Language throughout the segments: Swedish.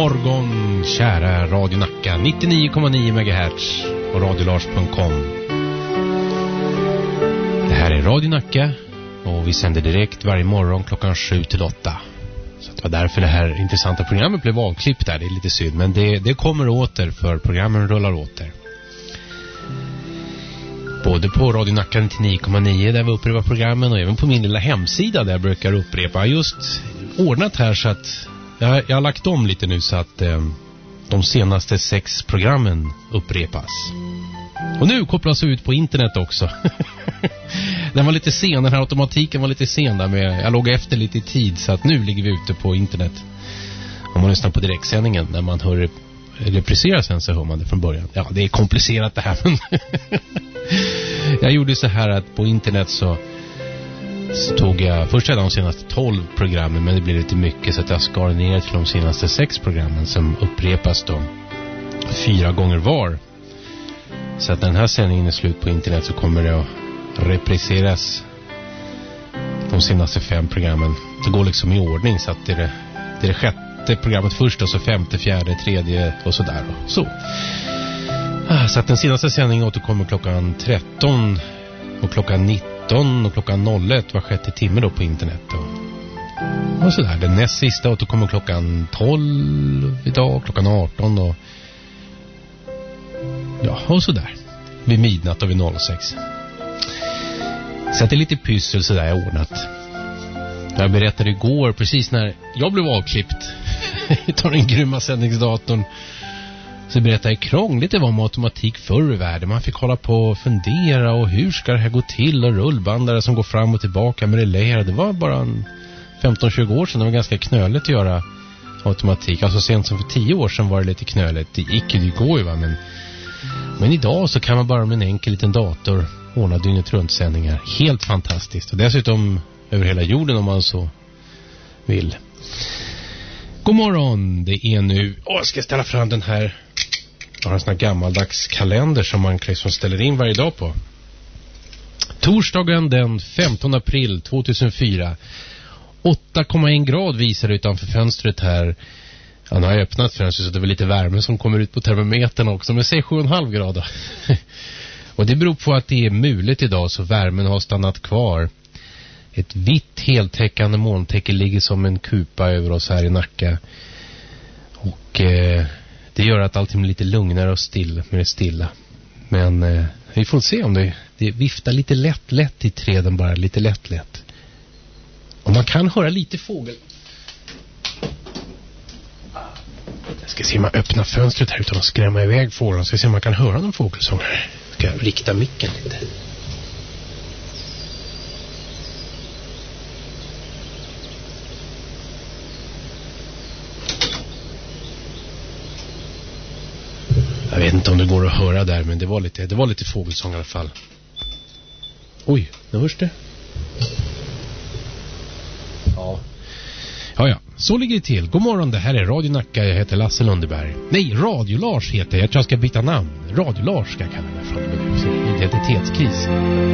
morgon, kära Radio Nacka, 99,9 MHz och radiolars.com. Det här är Radio Nacka och vi sänder direkt varje morgon klockan 7 till 8. Så det var därför det här intressanta programmet blev avklippt där, det är lite synd. Men det kommer åter, för programmen rullar åter. Både på Radio Nacka 99,9 där vi upprepar programmen och även på min lilla hemsida där jag brukar upprepa. Just ordnat här så att jag har lagt om lite nu så att de senaste 6 programmen upprepas. Och nu kopplas ut på internet också. Den var lite sen, den här automatiken var lite sen där, men jag låg efter lite i tid så att nu ligger vi ute på internet. Om man lyssnar på direktsändningen, när man hör reprisera sen så hör man det från början. Ja, det är komplicerat det här. Jag gjorde så här att på internet så tog jag först redan de senaste 12 programmen, men det blev lite mycket så att jag skar ner till de senaste 6 programmen som upprepas då 4 gånger var. Så att när den här sändningen är slut på internet så kommer det att repriseras de senaste 5 programmen. Det går liksom i ordning så att det är det 6:e programmet först och så 5:e, 4:e, 3:e och sådär. Så att den senaste sändningen återkommer klockan 13 och klockan 19 och klockan 01 var 6:e timme då på internet och sådär. Den näst sista återkommer klockan 12 idag, klockan 18 och ja, och sådär. Vid midnatt och vid 06. Så att det är lite pyssel sådär jag ordnat. Jag berättade igår, precis när jag blev avklippt tar den grymma sändningsdatorn, så berättade jag krångligt det var med automatik förr i världen. Man fick hålla på och fundera och hur ska det här gå till, och rullbandare som går fram och tillbaka med relä. Det var bara 15-20 år sedan. Det var ganska knöligt att göra automatik. Alltså sent som för 10 år sedan var det lite knöligt. Det gick ju, det går ju va, men idag så kan man bara med en enkel liten dator ordna dygnet runt sändningar. Helt fantastiskt. Och dessutom över hela jorden om man så vill. God morgon, det är nu... jag ska ställa fram den här... Jag har en sån här gammaldags kalender som man liksom ställer in varje dag på. Torsdagen den 15 april 2004. 8,1 grad visar det utanför fönstret här. Ja, nu har jag öppnat fönstret så det är väl lite värme som kommer ut på termometern också. Men säg 7,5 grader. Och det beror på att det är mulet idag så värmen har stannat kvar. Ett vitt heltäckande molntäcke ligger som en kupa över oss här i Nacka. Och det gör att allting blir lite lugnare och stilla. Men vi får se om det viftar lite lätt i träden, bara lite lätt. Och man kan höra lite fågel. Jag ska se om man öppnar fönstret här utan att skrämma iväg fågeln. Ska se om man kan höra någon fågelsång här. Ska jag rikta micken lite. Jag vet inte om det går att höra där, men det var lite fågelsång i alla fall. Oj, nu hörs det. Ja, så ligger det till. God morgon, det här är Radio Nacka. Jag heter Lasse Lundeberg. Nej, Radio Lars heter jag. Jag tror jag ska byta namn. Radio Lars ska jag kalla mig från nu. Identitetskris.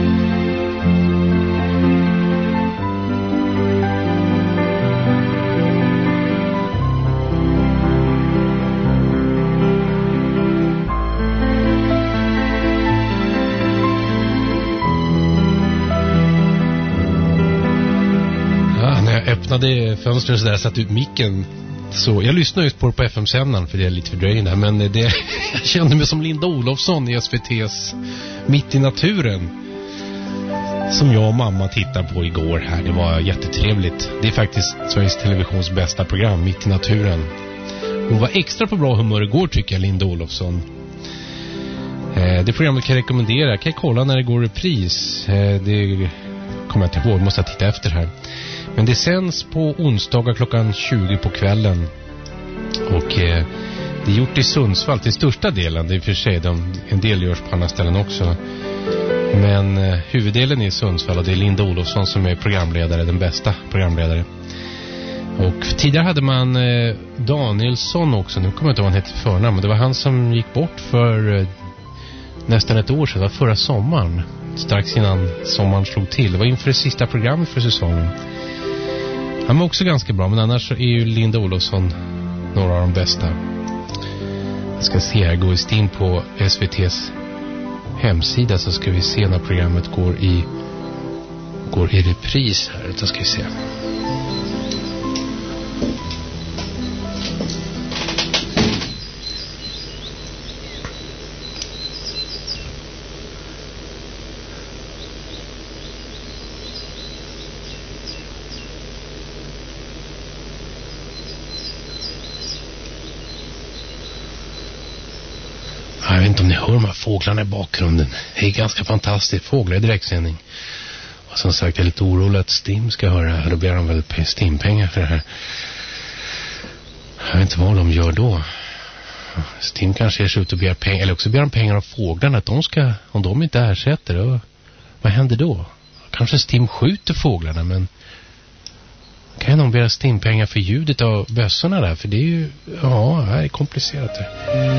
Öppnade fönstret så där, satt ut micken. Så jag lyssnade just på FM-sändaren för det är lite fördröjning där. Men jag kände mig som Linda Olofsson i SVT:s Mitt i naturen. Som jag och mamma tittade på igår här. Det var jättetrevligt. Det är faktiskt Sveriges Televisions bästa program, Mitt i naturen. Hon var extra på bra humör igår tycker jag, Linda Olofsson. Det programmet kan jag rekommendera. Kan jag kolla när det går repris. Det kommer jag inte ihåg. Måste jag titta efter här. Men det sänds på onsdagar klockan 20 på kvällen. Och det är gjort i Sundsvall till största delen. Det är för sig, en del görs på andra ställen också. Men huvuddelen är i Sundsvall och det är Linda Olofsson som är programledare, den bästa programledare. Och tidigare hade man Danielsson också. Nu kommer jag inte ihåg vad han hette förnamn, men det var han som gick bort för nästan ett år sedan. Det var förra sommaren. Strax innan sommaren slog till. Det var inför det sista programmet för säsongen. Han var också ganska bra, men annars är ju Linda Olofsson några av de bästa. Jag ska se här, går vi in på SVT:s hemsida så ska vi se när programmet går i repris här. Så ska vi se. Jag vet inte om ni hör de här fåglarna i bakgrunden. Det är ganska fantastiskt. Fåglar i direktsändning. Och som sagt, jag är lite orolig att Stim ska höra det här. Då blir de väl Stim-pengar för det här. Jag vet inte vad de gör då. Stim kanske ger sig ut och begär pengar. Eller också begär de pengar av fåglarna. Att de ska, om de inte ersätter då, vad händer då? Kanske Stim skjuter fåglarna, men kan de begära Stim-pengar för ljudet av bössorna där? För det är ju, ja, det är komplicerat det.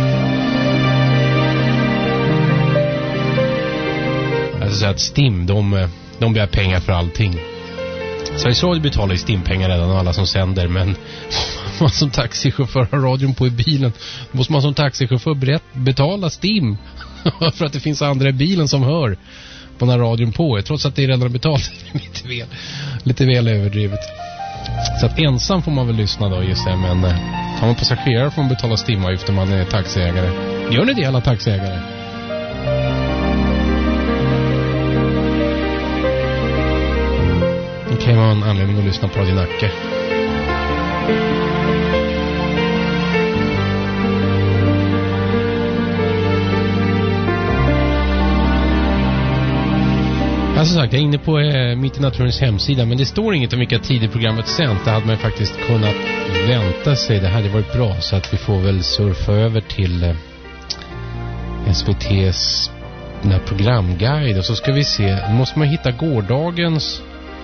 Alltså att Stim, de begär pengar för allting. Sveriges Radio betalar ju Stim-pengar redan och alla som sänder, men man som taxichaufför har radion på i bilen, då måste man som taxichaufför betala Stim för att det finns andra i bilen som hör på när radion på är, trots att det är redan betalt. lite väl överdrivet. Så att ensam får man väl lyssna då, just det, men tar man passagerare får man betala Stimavgift om man är taxiägare. Gör ni det, alla taxiägare? Det kan vara en anledning att lyssna på Radio Nacka. Alltså sagt, jag är inne på Mitt i Naturens hemsida, men det står inget om vilka tider programmet sänt. Det hade man faktiskt kunnat vänta sig. Det hade varit bra, så att vi får väl surfa över till SVT:s programguide. Och så ska vi se, nu måste man hitta gårdagens...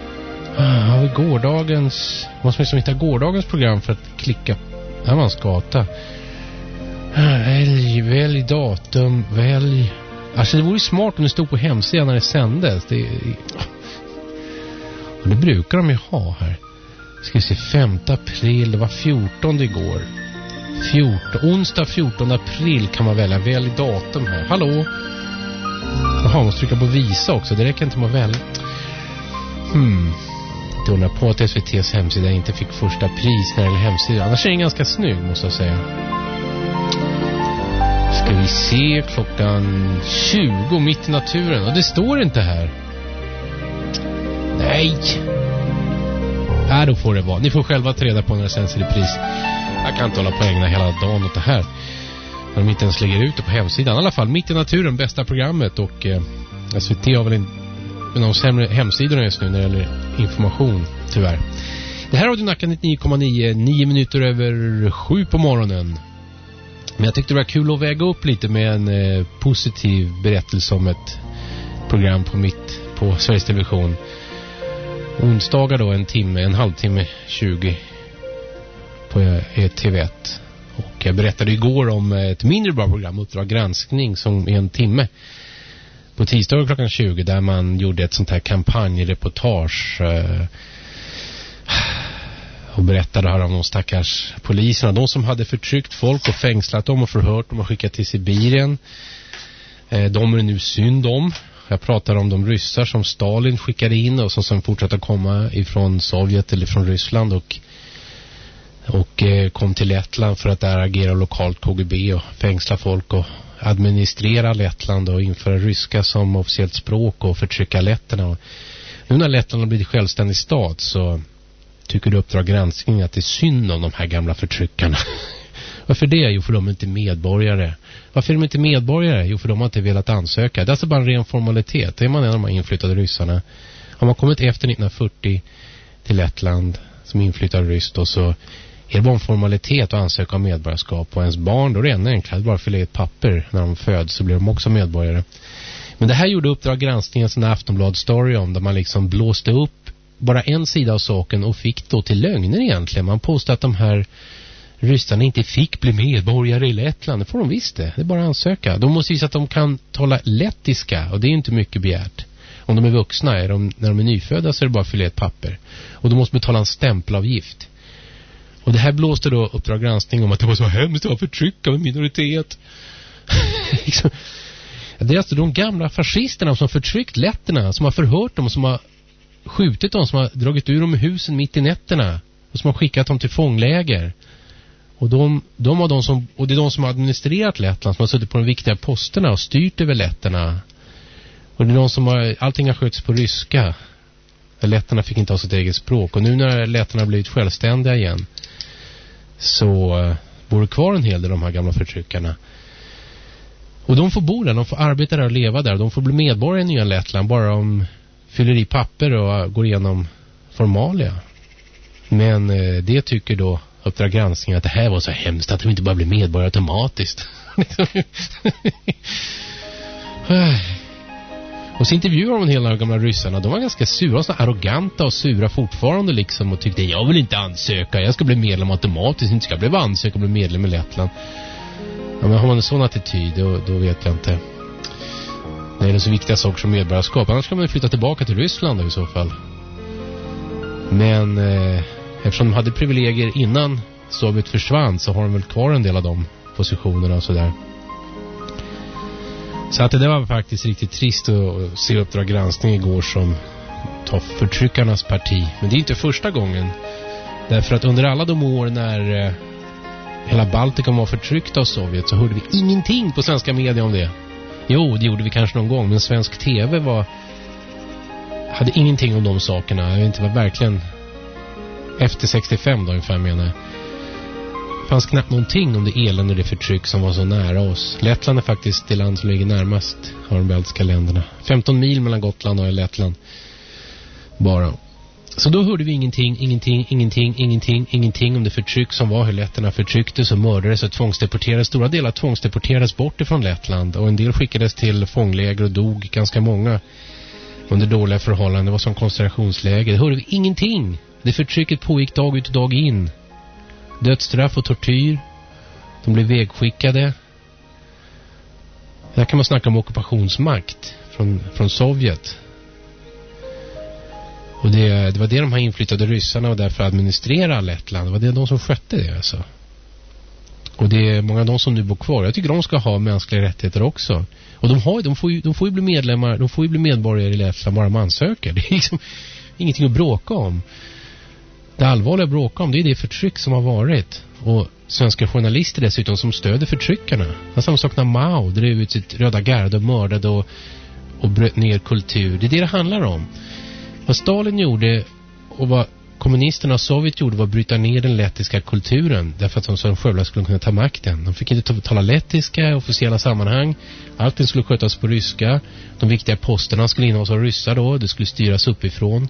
måste man hitta gårdagens program för att klicka. Här man skata. Välj datum, välj. Alltså det vore smart om det stod på hemsidan när det sändes. Och det brukar de ju ha här. Ska vi se, 5 april, det var 14 igår. Onsdag 14 april kan man välja. Välj datum här. Hallå? Jaha, måste trycka på visa också. Det räcker inte med att välja. Jag undrar på att SVT:s hemsida inte fick första pris när det gäller hemsidan. Annars är den ganska snygg, måste jag säga. Ska vi se, klockan 20 mitt i naturen. Och det står inte här. Nej. Då får det vara. Ni får själva ta reda på när det sänds i repris. Jag kan inte hålla på ägna hela dagen åt det här. När de inte ens lägger ut det på hemsidan. I alla fall, Mitt i naturen, bästa programmet. Och SVT har väl en av de sämre hemsidorna just nu när det gäller information, tyvärr. Det här har du Nacka 99,9, 9 minuter över 7 på morgonen. Men jag tyckte det var kul att väga upp lite med en positiv berättelse om ett program på Sveriges Television. Onsdagar då en halvtimme 20 på TV1. Och jag berättade igår om ett mindre bra program, Uppdrag granskning, som är en timme. På tisdag klockan 20 där man gjorde ett sånt här kampanjreportage och berättade här om de stackars poliserna. De som hade förtryckt folk och fängslat dem och förhört dem och skickat till Sibirien. De är det nu synd om. Jag pratar om de ryssar som Stalin skickade in och som fortsatte att komma ifrån Sovjet eller från Ryssland och kom till Lettland för att där agera lokalt KGB och fängsla folk och administrera Lettland och införa ryska som officiellt språk och förtrycka letterna. Nu när Lettland har blivit självständig stat så tycker du Uppdrag granskning att det är synd om de här gamla förtryckarna. Varför det? Jo, för de är inte medborgare. Varför är de inte medborgare? Jo, för de har inte velat ansöka. Det är alltså bara en ren formalitet. Det är man en av de här inflyttade ryssarna. Har man kommit efter 1940 till Lettland som inflyttade ryss då, så är det bara en formalitet att ansöka om medborgarskap. Och ens barn, då är det ännu enklare. Bara fylla i ett papper när de föds så blir de också medborgare. Men det här gjorde Uppdrag granskning en sån här Aftonblad-story om där man liksom blåste upp bara en sida av saken och fick då till lögner egentligen. Man påstod att de här ryssarna inte fick bli medborgare i Lettland. Det får de visst det. Det är bara att ansöka. De måste visa att de kan tala lettiska och det är inte mycket begärt. Om de är vuxna, när de är nyfödda så är det bara att fylla i ett papper. Och de måste betala en stämpelavgift. Och det här blåste då Uppdrag granskning om att det var så hemskt att förtrycka en minoritet. Det är alltså de gamla fascisterna som förtryckt letterna, som har förhört dem, som har skjutit dem, som har dragit ur dem i husen mitt i nätterna och som har skickat dem till fångläger. Och det är de som har administrerat Lettland, som har suttit på de viktiga posterna och styrt över letterna. Och det är de som allting har sköts på ryska. Letterna fick inte ha sitt eget språk. Och nu när letterna har blivit självständiga igen, så bor det kvar en hel del av de här gamla förtryckarna. Och de får bo där, de får arbeta där och leva där. De får bli medborgare i nya Lettland bara de fyller i papper och går igenom formalia. Men det tycker då Uppdrag granskning att det här var så hemskt att de inte bara blir medborgare automatiskt. Och så intervjuar de en hel del av de gamla ryssarna. De var ganska sura, så arroganta och sura fortfarande liksom, och tyckte jag vill inte ansöka, jag ska bli medlem automatiskt, inte ska jag bli ansöka och bli medlem i Lettland. Ja, men har man en sån attityd då vet jag inte. Det är så viktiga saker som medborgarskap. Annars kan man flytta tillbaka till Ryssland då, i så fall. Men eftersom de hade privilegier innan Sovjet försvann, så har de väl kvar en del av de positionerna och sådär. Så att det var faktiskt riktigt trist att se Uppdrag granskning igår som tar förtryckarnas parti. Men det är inte första gången. Därför att under alla de år när hela Baltikum var förtryckt av Sovjet, så hörde vi ingenting på svenska media om det. Jo, det gjorde vi kanske någon gång, men svensk tv hade ingenting om de sakerna. Jag vet inte, var verkligen efter 65 då ungefär, menar jag. Det fanns knappt någonting om det elände och det förtryck som var så nära oss. Lettland är faktiskt det land som ligger närmast av de baltiska länderna. 15 mil mellan Gotland och Lettland bara. Så då hörde vi ingenting om det förtryck som var, hur letterna förtrycktes och mördades och tvångsdeporterades. Stora delar tvångsdeporterades bort ifrån Lettland, och en del skickades till fångläger och dog, ganska många under dåliga förhållanden. Det var som koncentrationsläger. Det hörde vi ingenting. Det förtrycket pågick dag ut och dag in. Dödsstraff och tortyr. De blev vägskickade. Där kan man snacka om ockupationsmakt från Sovjet. Och det var det de här inflyttade ryssarna och därför administrera Lettland. Det var det de som skötte det, alltså. Och det är många av de som nu bor kvar. Jag tycker de ska ha mänskliga rättigheter också. Och de får ju bli medlemmar, de får ju bli medborgare i Lettland bara man söker. Det är liksom ingenting att bråka om. Det allvarliga att bråka om, det är det förtryck som har varit. Och svenska journalister dessutom som stöder förtryckarna. Det är samma sak när Mao drev ut sitt röda garde och mördade och bröt ner kultur. Det är det handlar om. Vad Stalin gjorde och vad kommunisterna och Sovjet gjorde var att bryta ner den lettiska kulturen, därför att de så själva skulle kunna ta makten. De fick inte tala lettiska i officiella sammanhang. Allting skulle skötas på ryska. De viktiga posterna skulle innehas av ryssar då. Det skulle styras uppifrån.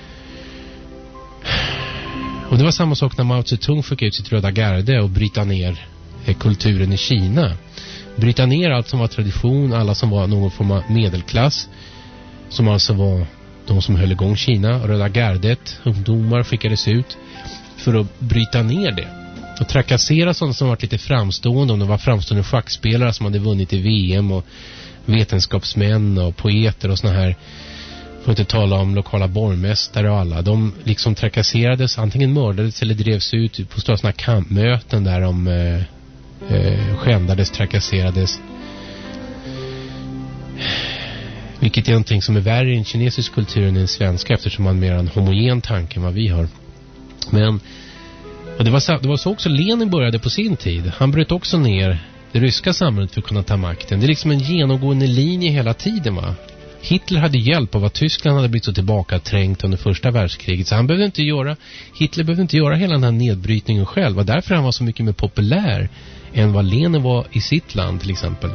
Och det var samma sak när Mao Zedong fick ut sitt röda garde och bryta ner kulturen i Kina. Bryta ner allt som var tradition, alla som var någon form av medelklass, som alltså var de som höll igång Kina. Och röda gardet, ungdomar skickades ut för att bryta ner det. Och trakassera sådana som var lite framstående, om det var framstående schackspelare som hade vunnit i VM, och vetenskapsmän och poeter och såna här. Får inte tala om lokala borgmästare och alla. De liksom trakasserades, antingen mördades eller drevs ut på stora såna kampmöten där de skändades, trakasserades. Vilket är någonting som är värre i en kinesisk kultur än i en svenska, eftersom man är mer en homogen tanke än vad vi har. Men och det var så också Lenin började på sin tid. Han bröt också ner det ryska samhället för att kunna ta makten. Det är liksom en genomgående linje hela tiden, va? Hitler hade hjälp av att Tyskland hade blivit så tillbakaträngt under första världskriget. Så Hitler behövde inte göra hela den här nedbrytningen själv. Och därför han var så mycket mer populär än vad Lenin var i sitt land till exempel.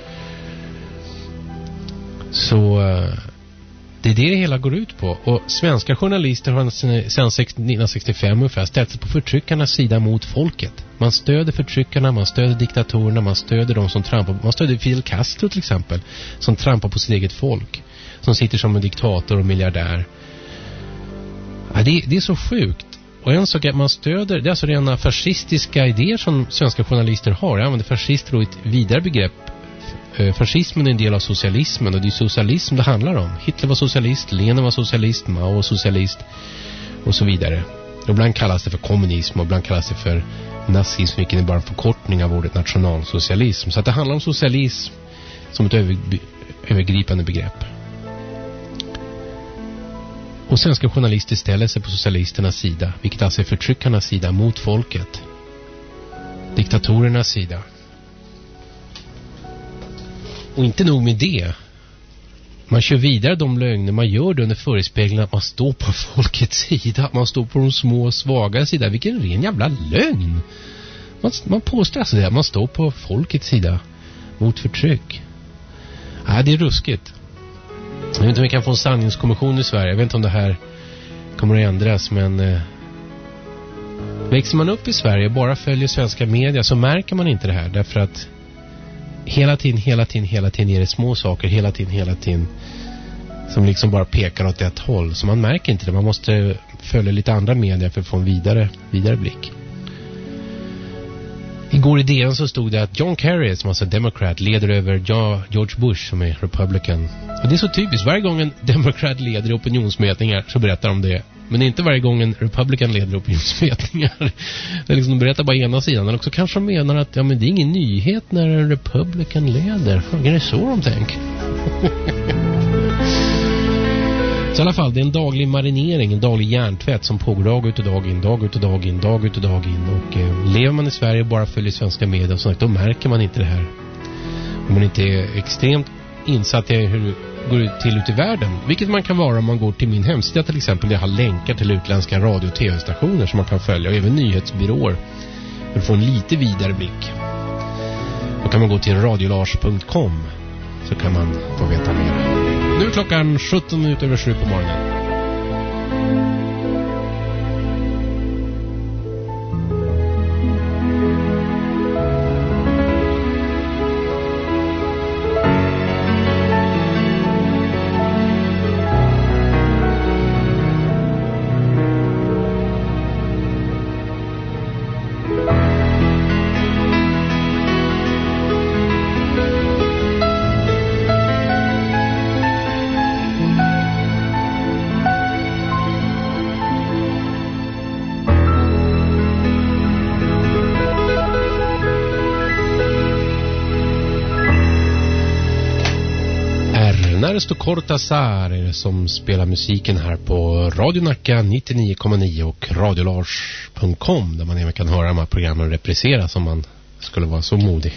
Så det är det hela går ut på. Och svenska journalister har sedan 1965 ungefär ställt sig på förtryckarnas sida mot folket. Man stöder förtryckarna, man stöder diktatorerna, man stöder de som trampar. Man stöder Fidel Castro till exempel, som trampar på sitt eget folk, som sitter som en diktator och miljardär. Ja, det är så sjukt. Och en sak är att man stöder, det är alltså rena fascistiska idéer som svenska journalister har. Jag använder fascister och ett vidare begrepp. Fascismen är en del av socialismen, och det är socialism det handlar om. Hitler var socialist, Lenin var socialist, Mao var socialist och så vidare. Ibland kallas det för kommunism och ibland kallas det för nazism, vilket är bara en förkortning av ordet nationalsocialism. Så att det handlar om socialism som ett övergripande begrepp. Och svenska journalister ställer sig på socialisternas sida, vilket alltså är förtryckarnas sida mot folket. Diktatorernas sida. Och inte nog med det. Man kör vidare de lögner man gör det under förespeglingen att man står på folkets sida. Att man står på de små och svaga sida. Vilken ren jävla lögn. Man påstår alltså det. Att man står på folkets sida mot förtryck. Ja, det är ruskigt. Jag vet inte om vi kan få en sanningskommission i Sverige. Jag vet inte om det här kommer att ändras. Men växer man upp i Sverige och bara följer svenska media så märker man inte det här. Därför att hela tiden är det små saker. Hela tiden som liksom bara pekar åt ett håll. Så man märker inte det. Man måste följa lite andra medier för att få en vidare blick. Igår i DN så stod det att John Kerry, som alltså är demokrat, leder över George Bush som är republican. Och det är så typiskt. Varje gång en demokrat leder i opinionsmätningar så berättar de det. Men inte varje gång en republican leder i opinionsmätningar. Det är liksom, de berättar bara ena sidan. Men också kanske de menar att ja, men det är ingen nyhet när en republican leder. Fan, är det så de tänker? Så i alla fall, det är en daglig marinering, en daglig hjärntvätt som pågår dag ut och dag in. Och lever man i Sverige och bara följer svenska medier och sånt, då märker man inte det här. Om man inte är extremt insatt i hur det går till ut i världen. Vilket man kan vara om man går till min hemsida till exempel, där jag har länkar till utländska radio- och tv-stationer som man kan följa, och även nyhetsbyråer för att få en lite vidare blick. Då kan man gå till radiolars.com, så kan man få veta mer. Nu är klockan 17:07 på morgonen. Ernesto Cortázar som spelar musiken här på Radio Nacka 99,9 och radiolars.com, där man även kan höra de här programmen repriseras om man skulle vara så modig.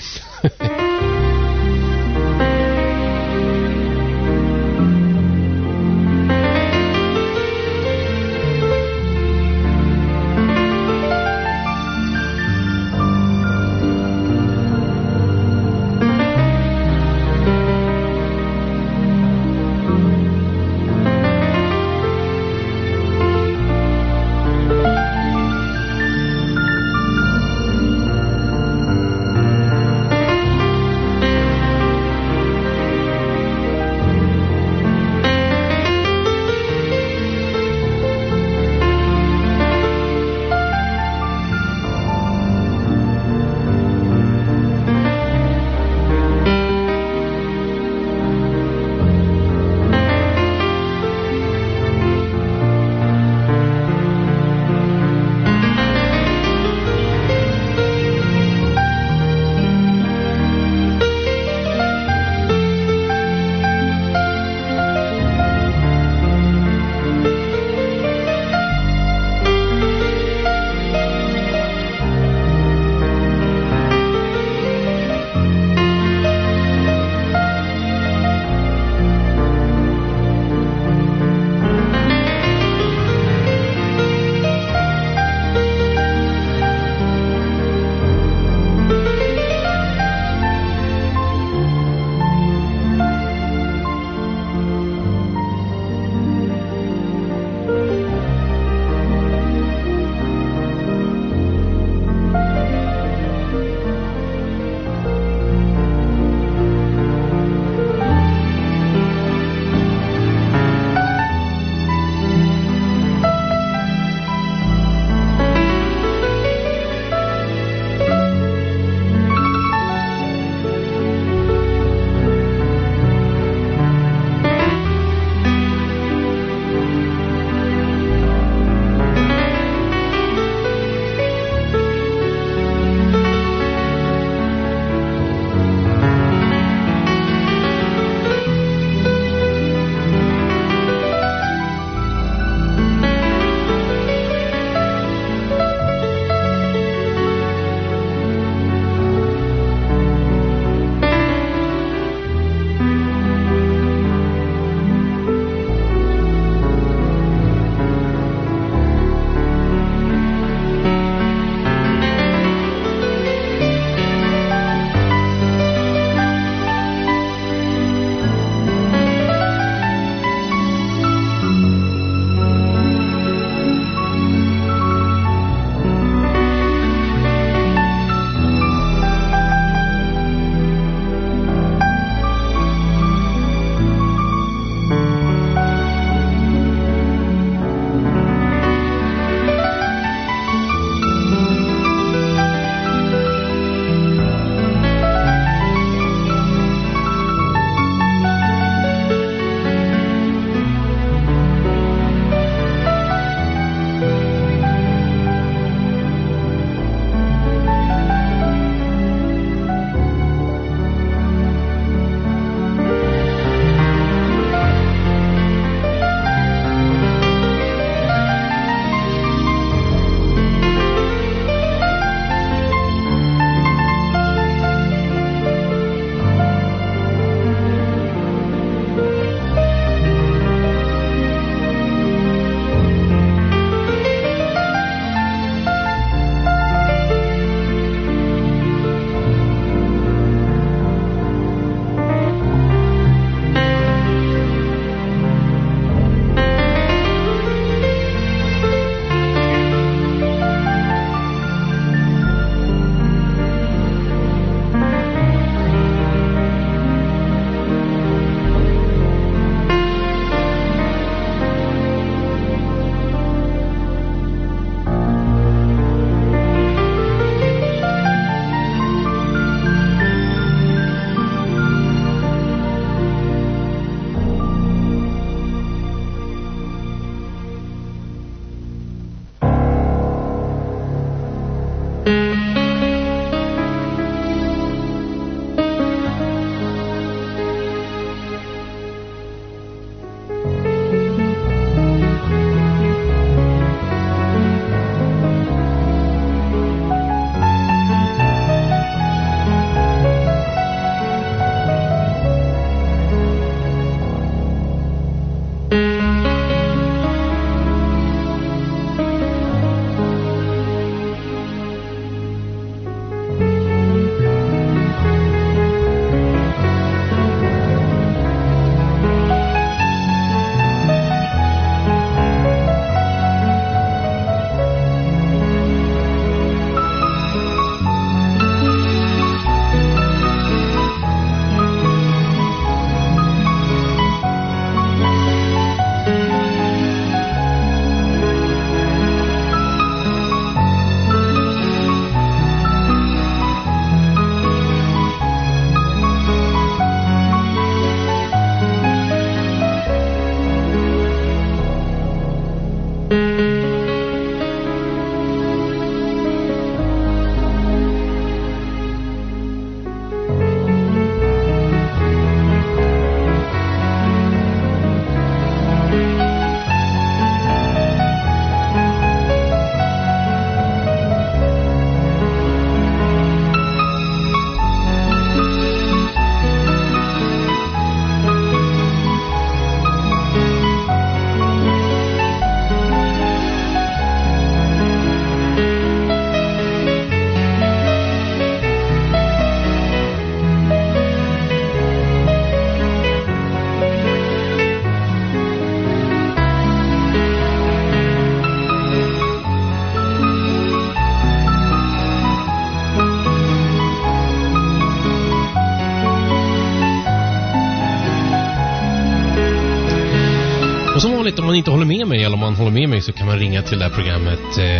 Som vanligt, om man inte håller med mig eller om man håller med mig så kan man ringa till det här programmet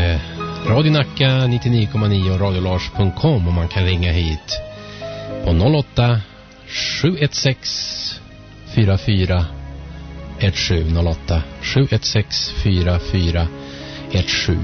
Radio Nacka 99,9 och radiolars.com och man kan ringa hit på 08 716 44 17 08 716 44 17.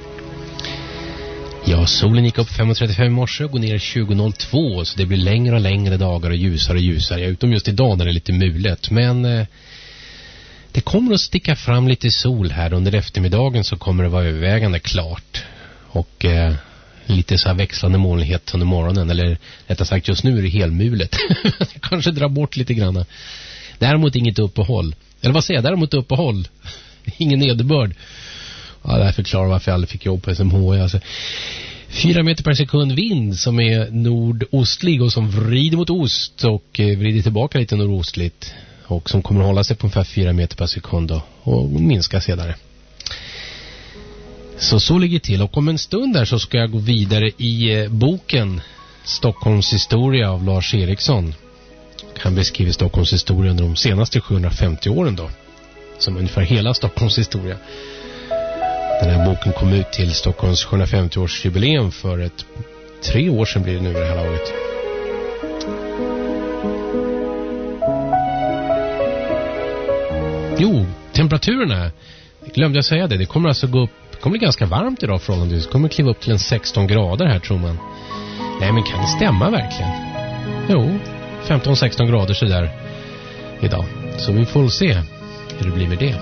Ja, solen gick upp 5.35 i morse och går ner 20.02 så det blir längre och längre dagar och ljusare och ljusare. Utom just idag när det är lite mulet, men det kommer att sticka fram lite sol här. Under eftermiddagen så kommer det vara övervägande klart. Och lite så här växlande molnighet under morgonen. Eller rättare sagt just nu är det helmulet. Kanske dra bort lite grann. Däremot inget uppehåll. Eller vad säger jag? Däremot uppehåll. Ingen nederbörd. Ja, det här förklarar varför jag aldrig fick jobb på SMH. Alltså, 4 meter per sekund vind som är nordostlig och som vrider mot ost och vrider tillbaka lite nordostligt. Och som kommer att hålla sig på ungefär 4 meter per sekund och minska senare. Så ligger det till. Och om en stund där så ska jag gå vidare i boken Stockholms historia av Lars Eriksson. Han beskriver Stockholms historia under de senaste 750 åren då. Som ungefär hela Stockholms historia. Den här boken kom ut till Stockholms 750-årsjubileum för 3 år sedan blir det nu det här laget. Jo, temperaturerna, glömde jag säga det. Det kommer alltså gå upp, det kommer bli ganska varmt idag förhållandevis. Det kommer kliva upp till 16 grader här tror man. Nej, men kan det stämma verkligen? Jo, 15-16 grader så där idag. Så vi får se hur det blir med det.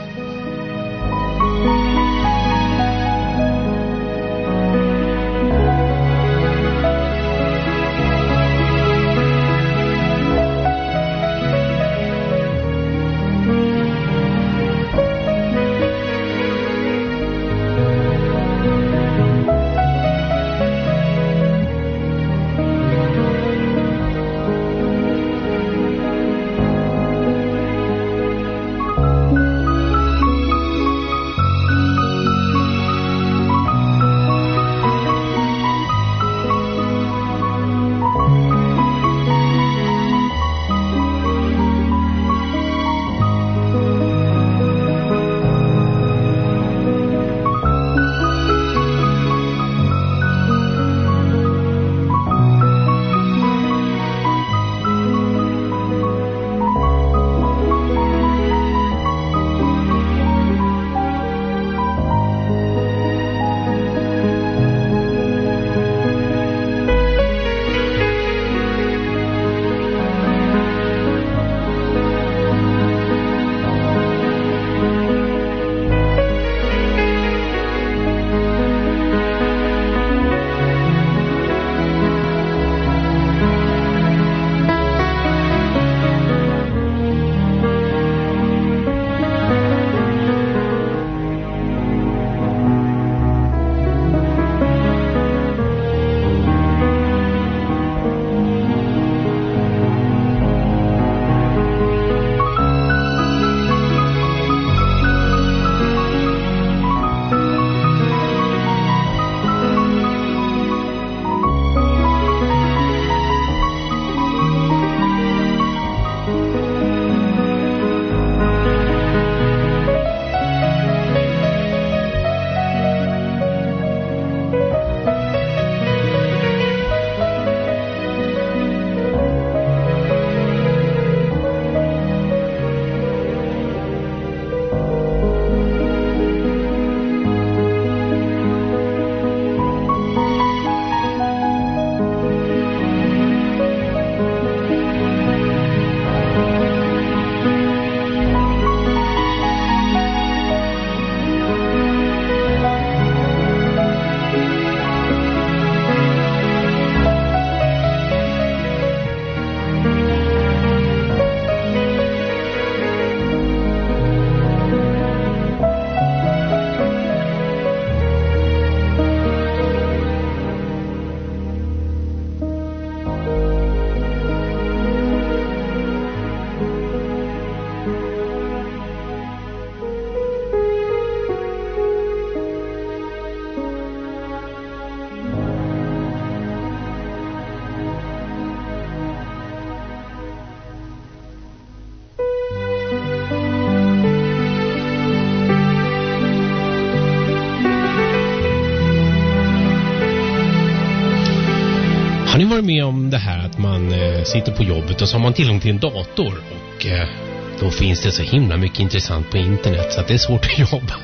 Har ni varit med om det här att man sitter på jobbet och så har man tillgång till en dator och då finns det så himla mycket intressant på internet så att det är svårt att jobba.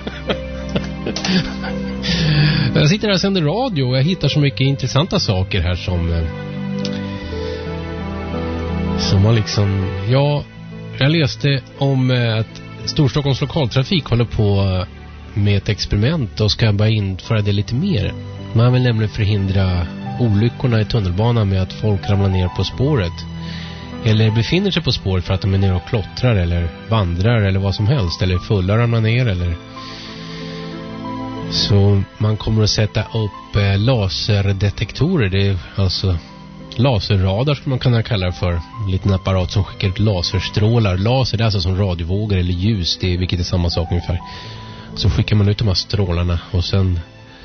Jag sitter här och sänder radio och jag hittar så mycket intressanta saker här som man liksom... Ja, jag läste om att Storstockholms lokaltrafik håller på med ett experiment och ska bara införa det lite mer. Man vill nämligen förhindra olyckorna i tunnelbanan med att folk ramlar ner på spåret. Eller befinner sig på spåret för att de är nere och klottrar eller vandrar eller vad som helst. Eller fulla ramlar ner eller... Så man kommer att sätta upp laserdetektorer. Det är alltså laserradar som man kan kalla det för. En liten apparat som skickar ut laserstrålar. Laser det är alltså som radiovågor eller ljus. Det är, vilket är samma sak ungefär. Så skickar man ut de här strålarna och sen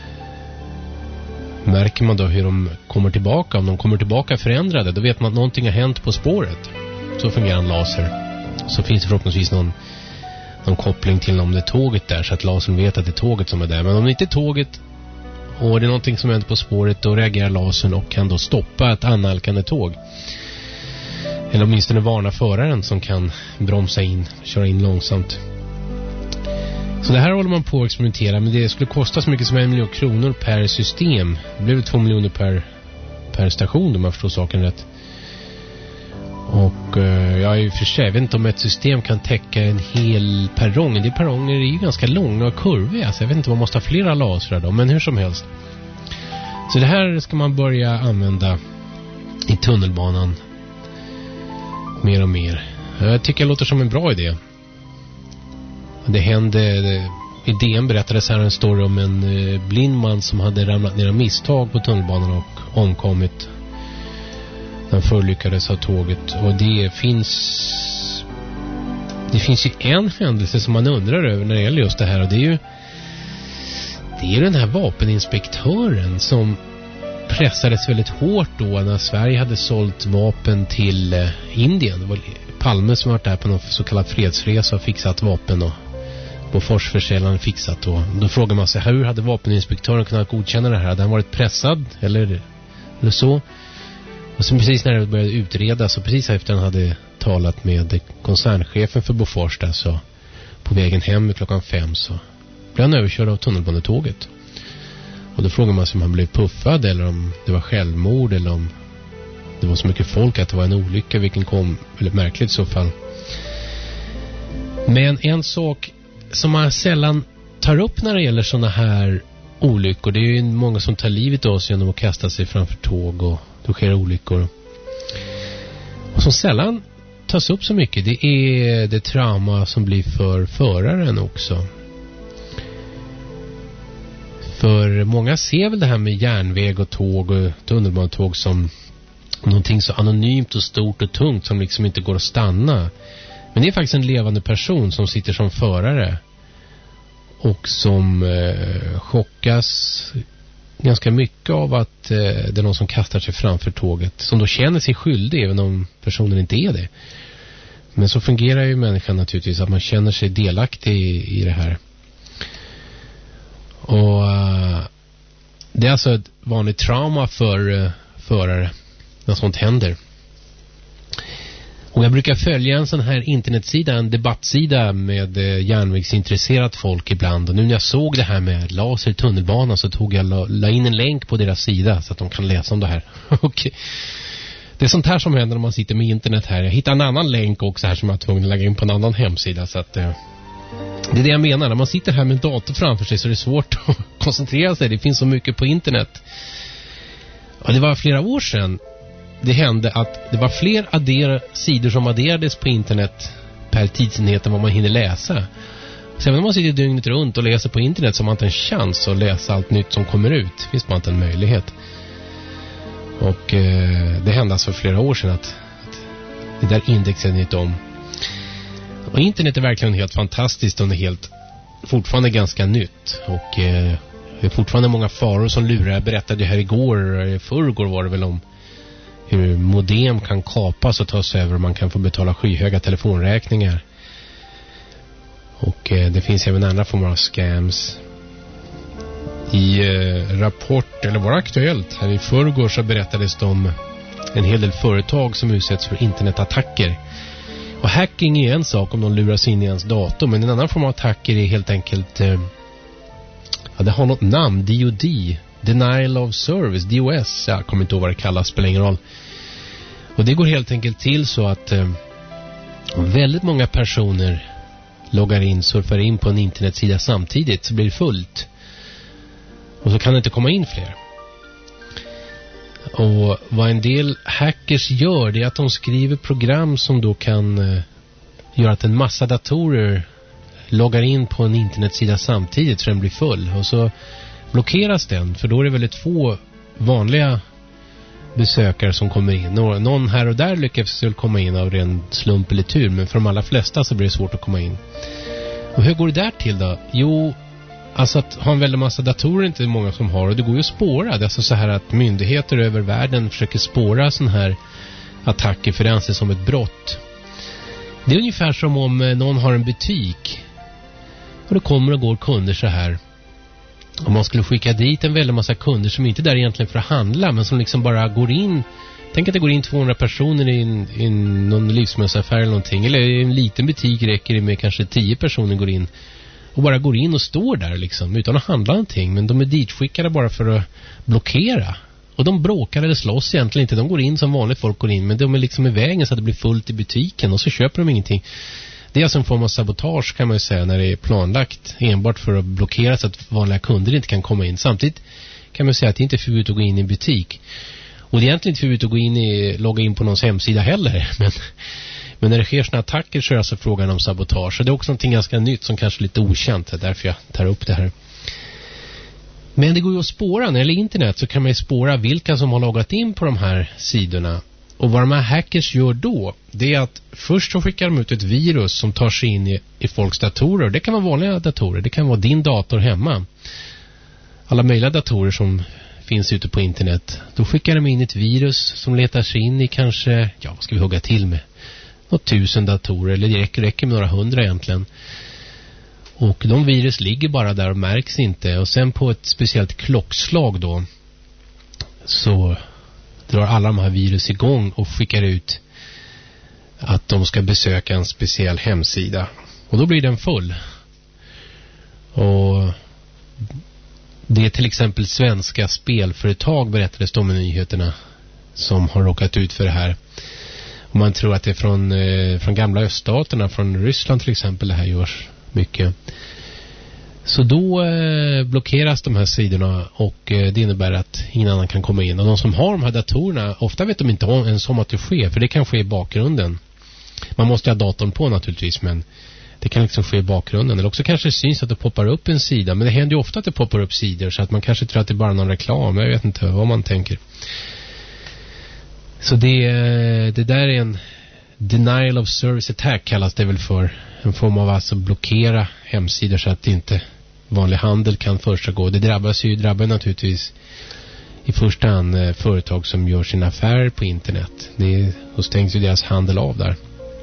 märker man då hur de kommer tillbaka. Om de kommer tillbaka förändrade, då vet man att någonting har hänt på spåret. Så fungerar en laser. Så finns det förhoppningsvis någon koppling till om det är tåget där, så att lasern vet att det är tåget som är där. Men om det inte är tåget och det är någonting som händer på spåret, då reagerar lasern och kan då stoppa ett annalkande tåg. Eller åtminstone varna föraren som kan bromsa in, köra in långsamt. Så det här håller man på att experimentera, men det skulle kosta så mycket som 1 miljon kronor per system. Det blev 2 miljoner per station om man förstår saken rätt. Och jag i och för sig, jag vet inte om ett system kan täcka en hel perrong. De perronger är ju ganska långa och kurviga, så jag vet inte om man måste ha flera lasrar då, men hur som helst. Så det här ska man börja använda i tunnelbanan mer och mer. Jag tycker det låter som en bra idé. Det hände, i DN berättades här en story om en blind man som hade ramlat ner av misstag på tunnelbanan och omkommit. Han förolyckades av tåget. Och det finns ju en händelse som man undrar över när det gäller just det här. Och det är den här vapeninspektören som pressades väldigt hårt då när Sverige hade sålt vapen till Indien. Det var Palme som varit där på någon så kallad fredsresa och fixat vapen och Boforsförsäljaren fixat. Och då frågar man sig, hur hade vapeninspektören kunnat godkänna det här? Hade han varit pressad eller så? Och så precis när det började utredas och precis efter han hade talat med koncernchefen för Bofors där, så på vägen hem klockan 5 så blev han överkörd av tunnelbanetåget. Och då frågar man sig om han blev puffad eller om det var självmord eller om det var så mycket folk att det var en olycka, vilken kom väldigt märkligt i så fall. Men en sak som man sällan tar upp när det gäller sådana här olyckor, det är ju många som tar livet av sig genom att kasta sig framför tåg och då sker olyckor. Och som sällan tas upp så mycket, det är det trauma som blir för föraren också. För många ser väl det här med järnväg och tåg och tunnelbanetåg som någonting så anonymt och stort och tungt som liksom inte går att stanna. Men det är faktiskt en levande person som sitter som förare och som chockas ganska mycket av att det är någon som kastar sig framför tåget, som då känner sig skyldig även om personen inte är det. Men så fungerar ju människan naturligtvis, att man känner sig delaktig i det här. Och det är alltså ett vanligt trauma för förare när sånt händer. Och jag brukar följa en sån här internetsida, en debattsida med järnvägsintresserat folk ibland. Och nu när jag såg det här med laser i tunnelbanan så tog jag la in en länk på deras sida så att de kan läsa om det här. Och det är sånt här som händer när man sitter med internet här. Jag hittar en annan länk också här som jag tvungen att lägga in på en annan hemsida. Så att, det är det jag menar. När man sitter här med en dator framför sig så är det svårt att koncentrera sig. Det finns så mycket på internet. Och det var flera år sedan det hände att det var fler sidor som adderades på internet per tidsenhet än vad man hinner läsa. Så även om man sitter dygnet runt och läser på internet så har man inte en chans att läsa allt nytt som kommer ut. Finns man inte en möjlighet. Och det hände alltså för flera år sedan att det där indexet inte om. Och internet är verkligen helt fantastiskt och det är helt fortfarande ganska nytt. Och det är fortfarande många faror som lurar. Jag berättade här förrgår var det väl om hur modem kan kapas och tas över och man kan få betala skyhöga telefonräkningar. Och det finns även andra former av scams. I Rapport, eller var Aktuellt, här i förrgår så berättades det om en hel del företag som utsätts för internetattacker. Och hacking är en sak om de luras in i ens dator, men en annan form av attacker är helt enkelt, det har något namn, DOD, Denial of Service, DOS, jag kommer inte ihåg vad det kallas, spelar ingen roll. Och det går helt enkelt till så att väldigt många personer loggar in, surfar in på en internetsida samtidigt, så blir det fullt. Och så kan det inte komma in fler. Och vad en del hackers gör, det är att de skriver program som då kan göra att en massa datorer loggar in på en internetsida samtidigt så den blir full. Och så blockeras den, för då är det väldigt få vanliga besökare som kommer in. Någon här och där lyckas väl komma in av ren slump eller tur, men för de allra flesta så blir det svårt att komma in. Och hur går det där till då? Jo, alltså att ha en väldigt massa datorer är inte många som har, och det går ju att spåra. Det är alltså så här att myndigheter över världen försöker spåra sån här attacker, för det anses som ett brott. Det är ungefär som om någon har en butik och det kommer och går kunder så här. Om man skulle skicka dit en väldigt massa kunder som inte är där egentligen för att handla, men som liksom bara går in. Tänk att det går in 200 personer i någon livsmedelsaffär eller någonting. Eller i en liten butik räcker det med kanske 10 personer går in. Och bara går in och står där liksom utan att handla någonting. Men de är ditskickade bara för att blockera. Och de bråkar eller slåss egentligen inte. De går in som vanligt folk går in. Men de är liksom i vägen så att det blir fullt i butiken. Och så köper de ingenting. Det är alltså en form av sabotage kan man ju säga när det är planlagt. Enbart för att blockera så att vanliga kunder inte kan komma in. Samtidigt kan man säga att det inte är förbjudet att gå in i en butik. Och det är egentligen inte förbjudet att gå in logga in på någons hemsida heller. Men när det sker såna attacker så är det alltså frågan om sabotage. Så det är också någonting ganska nytt som kanske är lite okänt. Det är därför jag tar upp det här. Men det går ju att spåra. När det gäller internet så kan man ju spåra vilka som har loggat in på de här sidorna. Och vad de här hackers gör då, det är att först så skickar de ut ett virus som tar sig in i folks datorer. Det kan vara vanliga datorer. Det kan vara din dator hemma. Alla möjliga datorer som finns ute på internet. Då skickar de in ett virus som letar sig in i kanske, vad ska vi hugga till med? Något 1000 datorer, eller det räcker med några 100 egentligen. Och de virus ligger bara där och märks inte. Och sen på ett speciellt klockslag då så drar alla de här virus igång och skickar ut att de ska besöka en speciell hemsida. Och då blir den full. Och det är till exempel svenska spelföretag, berättades de i nyheterna, som har råkat ut för det här. Och man tror att det är från gamla öststaterna, från Ryssland till exempel, det här görs mycket. Så då blockeras de här sidorna och det innebär att ingen annan kan komma in. Och de som har de här datorerna, ofta vet de inte ens om att det sker, för det kan ske i bakgrunden. Man måste ha datorn på naturligtvis, men det kan liksom ske i bakgrunden. Eller också kanske det syns att det poppar upp en sida, men det händer ju ofta att det poppar upp sidor så att man kanske tror att det är bara någon reklam. Jag vet inte vad man tänker. Så det där är en denial of service attack kallas det väl för. En form av alltså blockera hemsidor så att inte vanlig handel kan försiggå. Det drabbar naturligtvis i första hand företag som gör sina affärer på internet. Då stängs ju deras handel av där.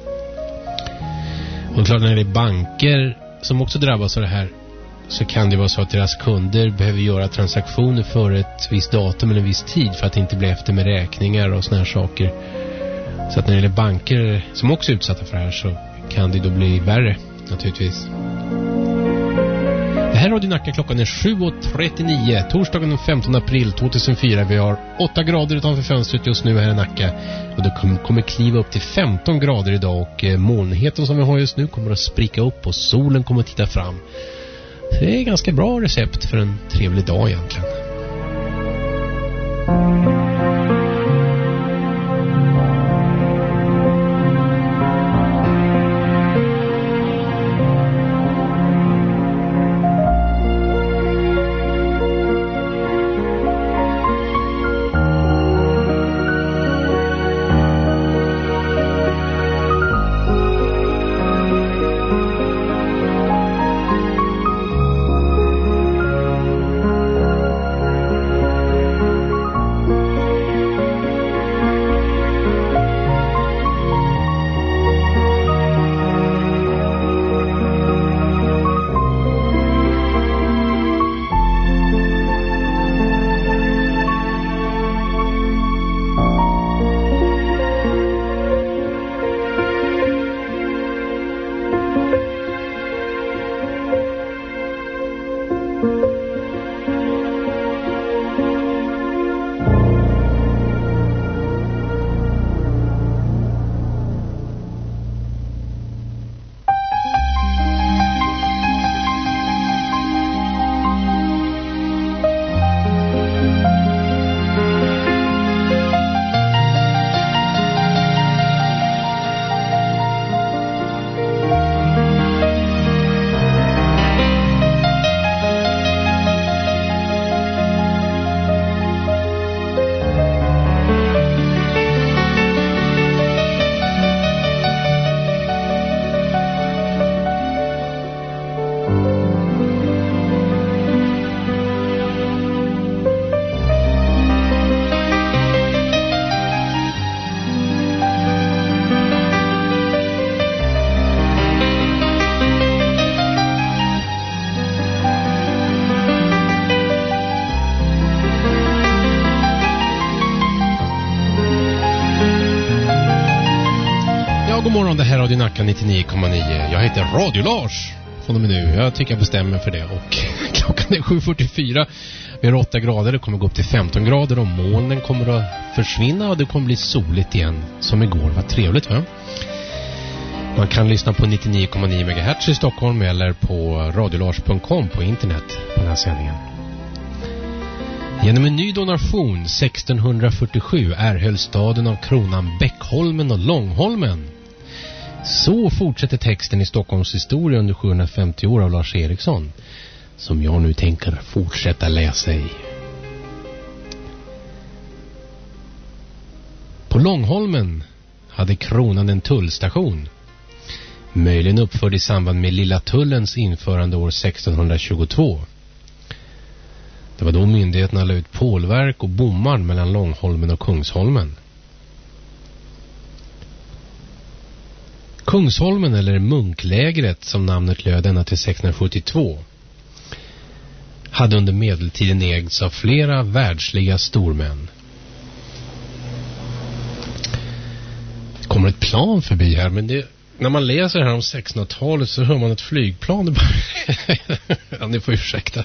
Och klart när det är banker som också drabbas av det här, så kan det vara så att deras kunder behöver göra transaktioner för ett visst datum eller en viss tid för att inte bli efter med räkningar och såna här saker. Så att när det gäller banker som också är utsatta för det här, så kan det då bli värre naturligtvis. Det här är Radio Nacka, klockan är 7.39, torsdagen den 15 april 2004. Vi har 8 grader utanför fönstret just nu här i Nacka. Och det kommer kliva upp till 15 grader idag. Och molnigheten som vi har just nu kommer att spricka upp och solen kommer att titta fram. Så det är ganska bra recept för en trevlig dag egentligen. God morgon, det här är Radio Nacka 99,9. Jag heter Radio Lars från och med nu. Jag tycker jag bestämmer för det. Och klockan är 7:44. Vi har 8 grader, det kommer gå upp till 15 grader och molnen kommer att försvinna och det kommer bli soligt igen. Som igår, var trevligt va? Man kan lyssna på 99,9 MHz i Stockholm eller på radiolars.com på internet på den här sändningen. Genom en ny donation 1647 erhöll staden av kronan Bäckholmen och Långholmen. Så fortsätter texten i Stockholms historia under 750 år av Lars Eriksson, som jag nu tänker fortsätta läsa i. På Långholmen hade kronan en tullstation, möjligen uppförd i samband med Lilla Tullens införande år 1622. Det var då myndigheterna la ut pålverk och bommar mellan Långholmen och Kungsholmen. Kungsholmen, eller Munklägret som namnet löd ända till 1672, hade under medeltiden ägts av flera världsliga stormän. Det kommer ett plan förbi här, men när man läser här om 1600-talet så hör man ett flygplan. Ja, ni får ursäkta.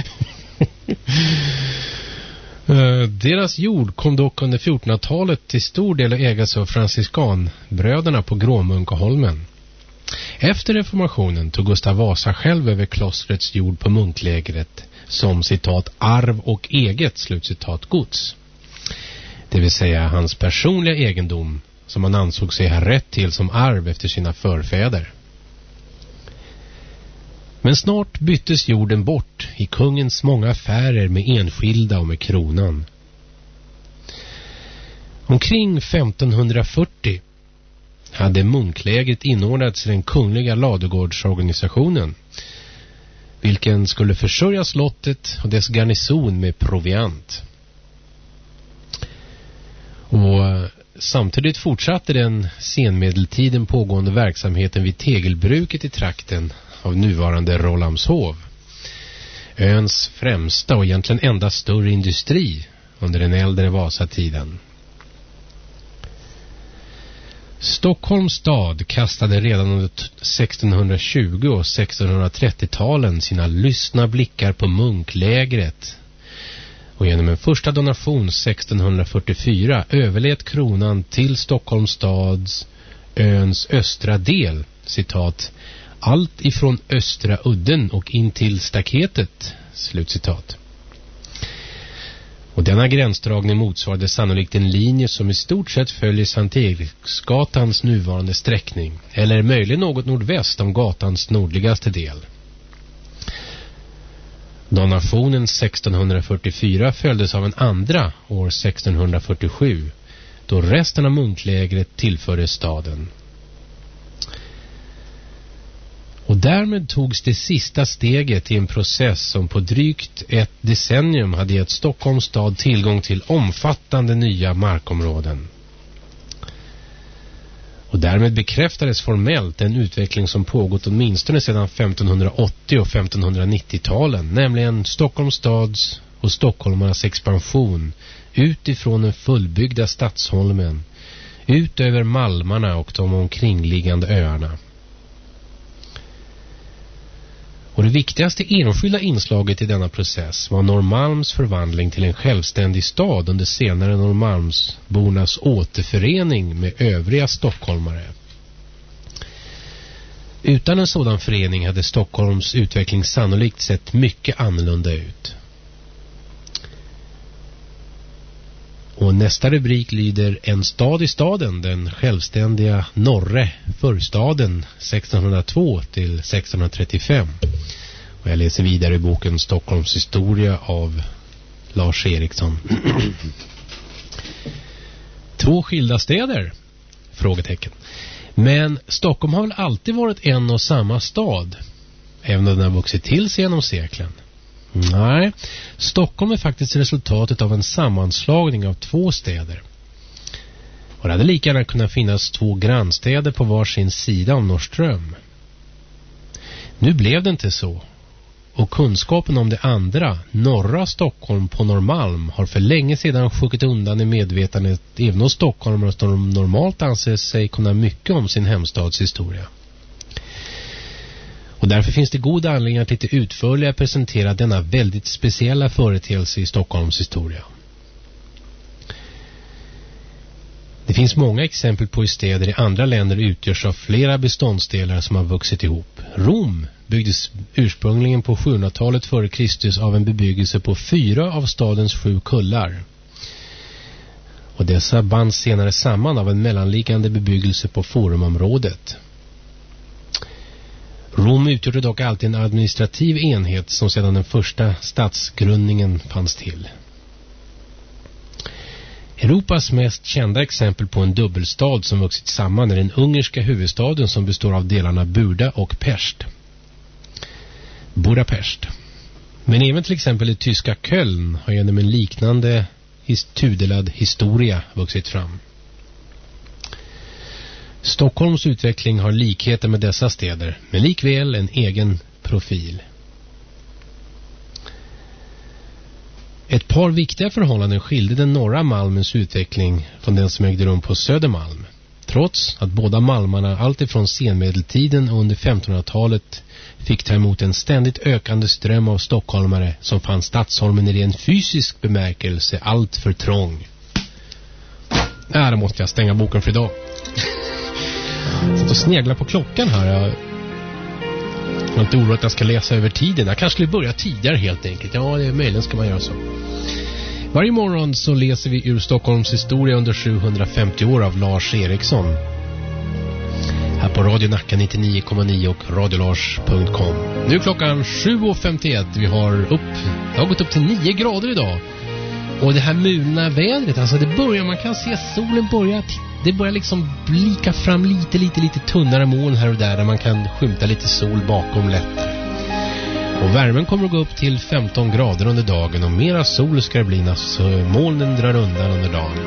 Deras jord kom dock under 1400-talet till stor del att ägas av franciskanbröderna på Gråmunkaholmen. Efter reformationen tog Gustav Vasa själv över klostrets jord på Munklägret som citat arv och eget slutcitat gods. Det vill säga hans personliga egendom som han ansåg sig ha rätt till som arv efter sina förfäder. Men snart byttes jorden bort i kungens många affärer med enskilda och med kronan. Omkring 1540 hade Munklägret inordnats i den kungliga ladugårdsorganisationen, vilken skulle försörja slottet och dess garnison med proviant. Och samtidigt fortsatte den senmedeltiden pågående verksamheten vid tegelbruket i trakten av nuvarande Rålambshov, öns främsta och egentligen enda större industri under den äldre Vasatiden. Stockholms stad kastade redan under 1620 och 1630-talen sina lystna blickar på Munklägret och genom en första donation 1644 överlät kronan till Stockholms stads öns östra del, citat, allt ifrån Östra udden och in till staketet, slutcitat. Och denna gränsdragning motsvarade sannolikt en linje som i stort sett följer Sankt Eriksgatans nuvarande sträckning, eller möjligen något nordväst om gatans nordligaste del. Donationen 1644 följdes av en andra år 1647, då resten av Munklägret tillfördes staden. Och därmed togs det sista steget i en process som på drygt ett decennium hade gett Stockholms stad tillgång till omfattande nya markområden. Och därmed bekräftades formellt en utveckling som pågått åtminstone sedan 1580 och 1590-talen, nämligen Stockholms stads och stockholmarnas expansion utifrån den fullbyggda Stadsholmen, ut över Malmarna och de omkringliggande öarna. Och det viktigaste enskilda inslaget i denna process var Norrmalms förvandling till en självständig stad under senare Norrmalmsbornas återförening med övriga stockholmare. Utan en sådan förening hade Stockholms utveckling sannolikt sett mycket annorlunda ut. Och nästa rubrik lyder En stad i staden, den självständiga Norre förstaden 1602 till 1635. Och jag läser vidare i boken Stockholms historia av Lars Eriksson. 2 skilda städer? Frågetecken. Men Stockholm har väl alltid varit en och samma stad, även om den har vuxit till sig genom seklen? Nej, Stockholm är faktiskt resultatet av en sammanslagning av 2 städer. Och det hade lika gärna kunnat finnas 2 grannstäder på varsin sida om Norrström. Nu blev det inte så. Och kunskapen om det andra, norra Stockholm på Norrmalm, har för länge sedan sjunkit undan i medvetandet även hos stockholmare som normalt anser sig kunna mycket om sin hemstads historia. Och därför finns det god anledning att lite utförligare presentera denna väldigt speciella företeelse i Stockholms historia. Det finns många exempel på hur städer i andra länder utgörs av flera beståndsdelar som har vuxit ihop. Rom byggdes ursprungligen på 700-talet före Kristus av en bebyggelse på 4 av stadens 7 kullar. Och dessa bands senare samman av en mellanliggande bebyggelse på forumområdet. Rom utgjorde dock alltid en administrativ enhet som sedan den första stadsgrundningen fanns till. Europas mest kända exempel på en dubbelstad som vuxit samman är den ungerska huvudstaden som består av delarna Buda och Pest. Budapest. Men även till exempel det tyska Köln har genom en liknande tudelad historia vuxit fram. Stockholms utveckling har likheter med dessa städer, men likväl en egen profil. Ett par viktiga förhållanden skilde den norra Malmens utveckling från den som ägde rum på Södermalm. Trots att båda Malmarna alltifrån senmedeltiden och under 1500-talet fick ta emot en ständigt ökande ström av stockholmare som fann Stadsholmen i en fysisk bemärkelse allt för trång. Då måste jag stänga boken för idag. Så att snegla på klockan här. Jag är inte orolig att jag ska läsa över tiden. Jag kanske skulle börja tidigare helt enkelt. Ja, det är möjligen ska man göra så. Varje morgon så läser vi ur Stockholms historia under 750 år av Lars Eriksson. Här på Radio Nacka 99,9 och radiolars.com. Nu är klockan 7:51. Vi har gått upp till 9 grader idag. Och det här mulna vädret, alltså man kan se solen det börjar liksom blika fram lite tunnare moln här och där man kan skymta lite sol bakom lätt. Och värmen kommer att gå upp till 15 grader under dagen och mera sol ska det bli när molnen drar undan under dagen.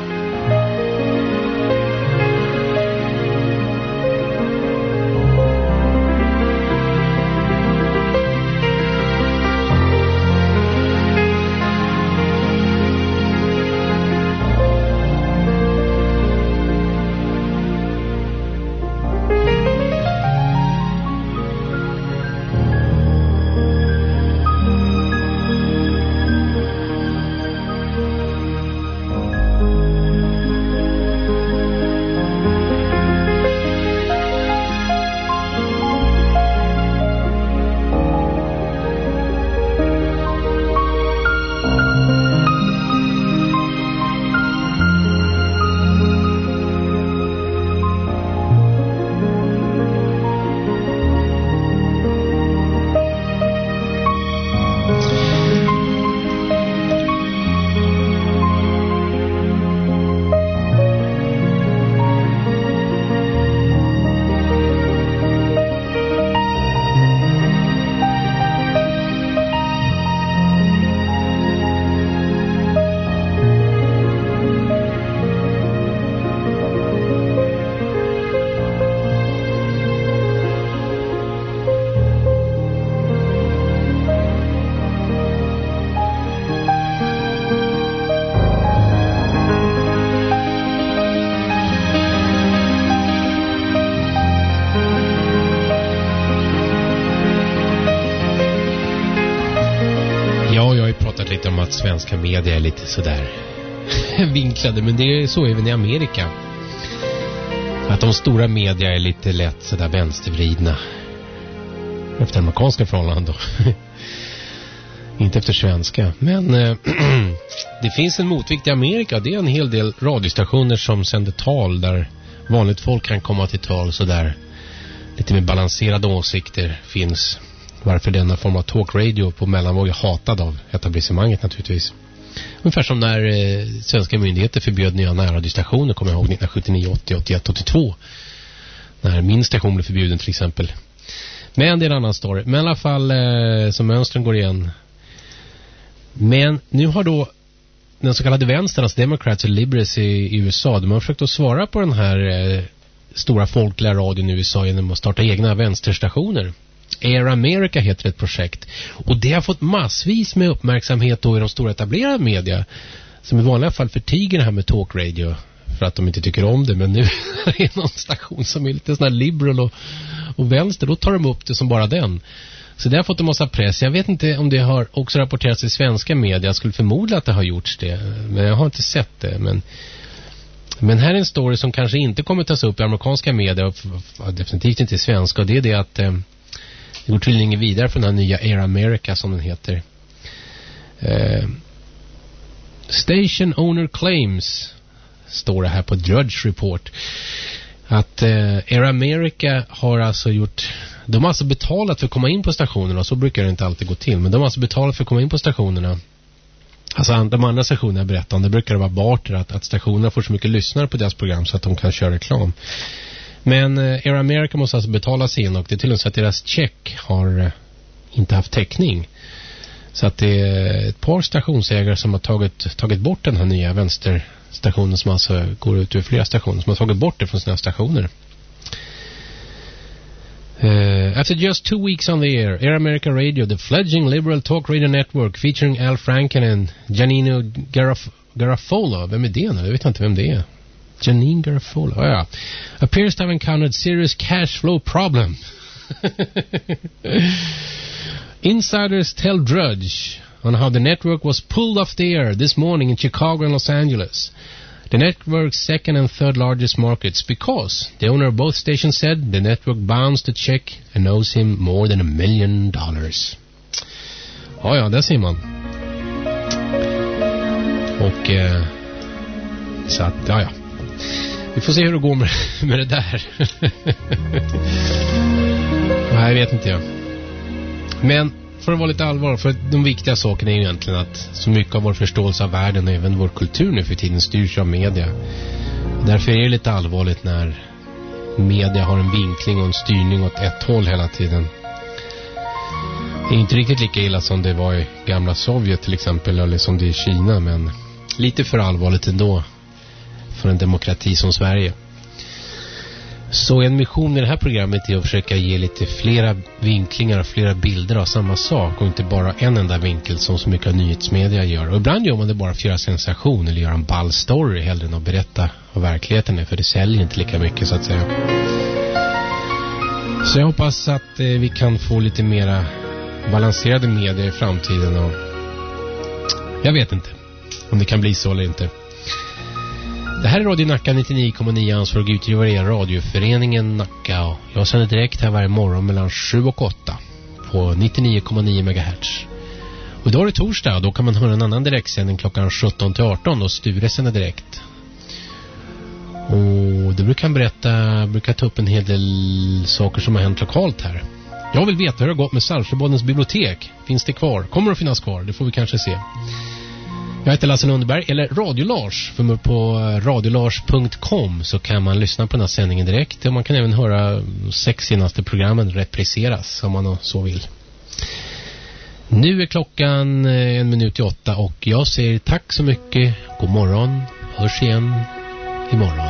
Svenska media är lite sådär vinklade, men det är så även i Amerika. Att de stora media är lite lätt sådär vänstervridna. Efter amerikanska förhållanden då. Inte efter svenska. Men det finns en motvikt i Amerika. Det är en hel del radiostationer som sänder tal där vanligt folk kan komma till tal sådär. Lite mer balanserade åsikter finns. Varför denna form av talkradio på mellanvåg är hatad av etablissemanget naturligtvis. Ungefär som när svenska myndigheter förbjöd nya närradiostationer, kommer jag ihåg 1979, 80, 81, 82. När min station blev förbjuden till exempel. Men det är en annan story. Men i alla fall som mönstren går igen. Men nu har då den så kallade vänstern, alltså Democrats och Liberals i USA, de har försökt att svara på den här stora folkliga radion i USA genom att starta egna vänsterstationer. Air America heter ett projekt. Och det har fått massvis med uppmärksamhet då i de stora etablerade media. Som i vanliga fall förtiger det här med talkradio. För att de inte tycker om det. Men nu är det någon station som är lite sån här liberal och vänster. Då tar de upp det som bara den. Så det har fått en massa press. Jag vet inte om det har också rapporterats i svenska media. Jag skulle förmoda att det har gjorts det. Men jag har inte sett det. Men här är en story som kanske inte kommer tas upp i amerikanska media. Och definitivt inte i svenska. Och det är det att det går tydligen vidare från den här nya Air America som den heter. Station owner claims, står det här på Drudge Report, att Air America har alltså de har alltså betalat för att komma in på stationerna. Så brukar det inte alltid gå till. Men de har alltså betalat för att komma in på stationerna. Alltså de andra stationerna berättar om det brukar det vara barter att stationerna får så mycket lyssnare på deras program så att de kan köra reklam. Men Air America måste alltså betala sig in och det är tydligen så att deras check har inte haft täckning. Så att det är ett par stationsägare som har tagit bort den här nya vänsterstationen som alltså går ut ur flera stationer som har tagit bort det från sina stationer. After just 2 weeks on the air, America Radio, the fledgling liberal talk radio network featuring Al Franken and Janino Garofalo. Vem är det nu? Jag vet inte vem det är. Janine Garofalo. Oh, ja. Appears to have encountered serious cash flow problem. Insiders tell Drudge on how the network was pulled off the air this morning in Chicago and Los Angeles, the network's second and third largest markets, because the owner of both stations said the network bounced the check and owes him more than $1 million. Ja, där ser man. Och så att, ja. Vi får se hur det går med det där. Nej, jag vet inte jag. Men för att vara lite allvar, för de viktiga sakerna är ju egentligen att så mycket av vår förståelse av världen och även vår kultur nu för tiden styrs av media. Därför är det lite allvarligt när media har en vinkling och en styrning åt ett håll hela tiden. Det är inte riktigt lika illa som det var i gamla Sovjet till exempel, eller som det är i Kina, men lite för allvarligt ändå för en demokrati som Sverige. Så en mission i det här programmet är att försöka ge lite flera vinklingar och flera bilder av samma sak och inte bara en enda vinkel som så mycket av nyhetsmedia gör. Och ibland gör man det bara för att göra sensation eller göra en ball story hellre än att berätta vad verkligheten är, för det säljer inte lika mycket så att säga. Så jag hoppas att vi kan få lite mera balanserade medier i framtiden och jag vet inte om det kan bli så eller inte. Det här är Radio Nacka 99,9, ansvarig utgivare är radioföreningen Nacka och jag sänder direkt här varje morgon mellan 7 och 8 på 99,9 MHz. Och idag är det torsdag och då kan man höra en annan direktsändning klockan 17 till 18 och Sture sänder direkt. Och det brukar ta upp en hel del saker som har hänt lokalt här. Jag vill veta hur det har gått med Saltsjöbadens bibliotek. Finns det kvar? Kommer det att finnas kvar? Det får vi kanske se. Jag heter Lasse Lundberg, eller Radio Lars. För på radiolars.com så kan man lyssna på den här sändningen direkt. Och man kan även höra 6 senaste programmen repriseras om man så vill. Nu är klockan 7:51 och jag säger tack så mycket. God morgon, hörs igen imorgon.